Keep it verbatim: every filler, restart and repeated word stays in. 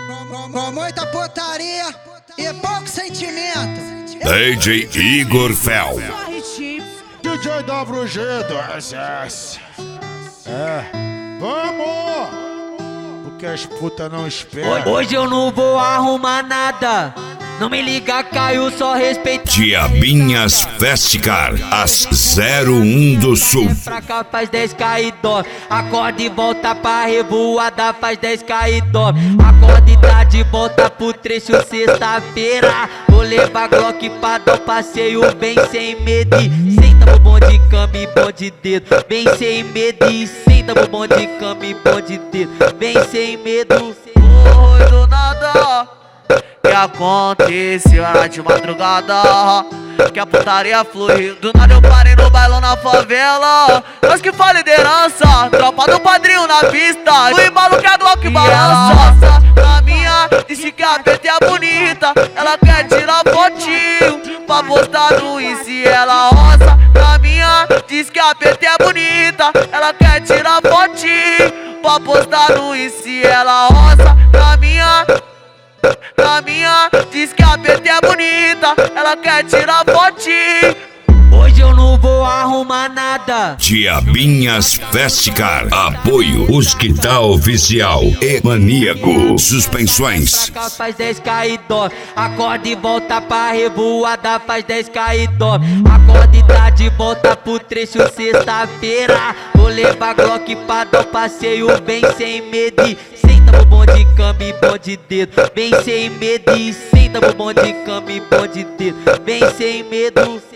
Com muita putaria e pouco sentimento. D J Igor Fel. D J W G do S S. É, vamos! Porque as putas não esperam. Hoje eu não vou arrumar nada. Não me liga, Caio, só respeita. Diabinhas Festicar, as zero um do Sul. Pra cá faz dez K e dó. Acorda e volta pra revoada, faz dez K e dó. Acorda e tá de volta pro trecho sexta-feira. Vou levar Glock pra dar um passeio bem sem medo. E senta pro bom de cama e bom de dedo. Bem sem medo e senta pro bom de cama e bom de dedo. Bem sem medo. Foi do nada que aconteceu na de madrugada, que a putaria flui. Do nada eu parei no bailão na favela. Nós que faz liderança, tropa do padrinho na pista. No embalo que a Glock balança. Na minha, disse que a P T é bonita. Ela quer tirar fotinho pra postar no Insta, ela roça. Na minha, diz que a P T é bonita. Ela quer tirar fotinho pra postar no Insta, ela roça. Na minha, na minha, diz que a P T é bonita. Ela quer tirar fotinho. Hoje eu não vou arrumar nada. Diabinhas Festicar, apoio os que tá oficial e maníaco. Suspensões. Pra cá faz dez K e dó. Acorda e volta pra revoada, faz dez K e dó. Acorda e tá de volta pro trecho sexta-feira. Vou levar Glock pra dar um passeio bem sem medo. E senta pro bom de cama e bom de dedo. Bem sem medo e senta pro bom de cama e bom de dedo. Bem sem medo.